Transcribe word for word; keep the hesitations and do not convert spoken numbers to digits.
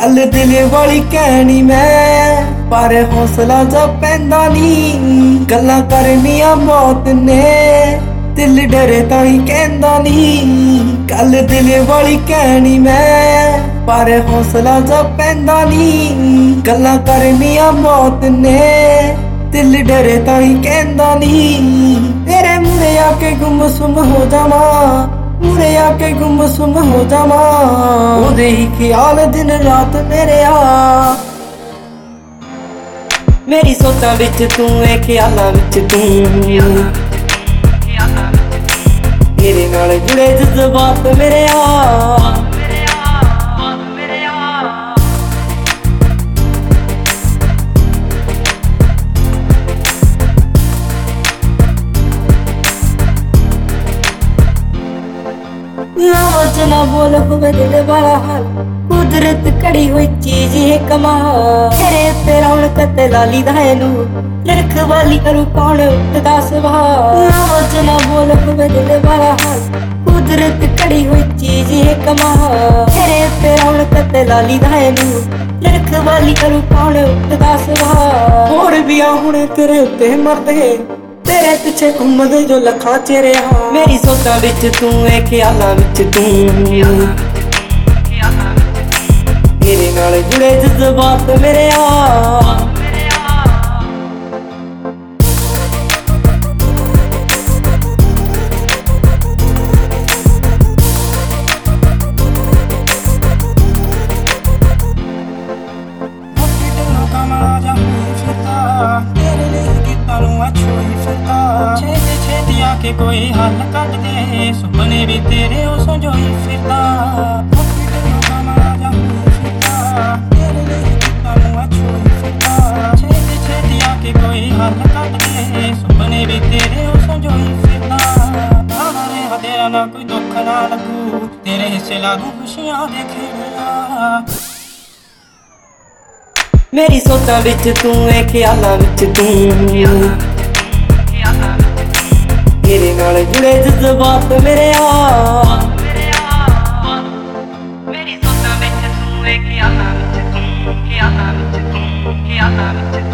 गल दिल वाली कहनी मैं पर हौसला जा पैंदा नी। गल्लां करनियां मौत ने दिल डरे ताई कहंदा नी। गल दिल वाली कहनी मैं पर हौसला जा पैंदा नी। गल्लां करनियां मौत ने दिल डरे ताई कहंदा नी। तेरे मुरे आके गुम सुम हो जावा, मुरे आके गुम सुम हो जावा, ओदे ही ख्याल दिन रात मेरे आ। मेरी सोचां विच तू है, ख्यालां विच तू, तेरे नाल जुड़े जज्बात मेरे आ। ना बोल होवे दिल वाला हाल, कुदरत कड़ी हुई चीज है कमाल। तेरे ते रौनक ते लाली दा है नूर, लड़क वाली करू कौन उठदा सवाल। ना बोल होवे दिल वाला हाल, कुदरत कड़ी हुई चीज है कमाल। तेरे ते रौनक ते लाली दा है नूर, लड़क वाली करू कौन उठदा सवाल। होर भी आ हुणे तेरे उत्ते मरदे, तेरे पिछे घूमदे जो लखां चेहरे हाँ। मेरी सोचां विच तू है, ख्यालां विच तू, तेरे नाल जुड़े जज्बात मेरे आ। के कोई हल कट दे, सुपने भी तेरे ओ संजोई फिरदा। छेती छेती आके कोई हल कट दे, सुपने भी तेरे ओ संजोई फिरदा। तेरा ना कोई दुख ना लगू, तेरे हिस्से लागू खुशियां दे खेड़िया। मेरी सोचां विच तू है, ख्यालां विच तू, तेरे नाल जुड़े जज्बात मेरे आ। मेरी सोचां विच तू है, ख्यालां विच तू, ख्यालां विच तू, ख्यालां विच तू।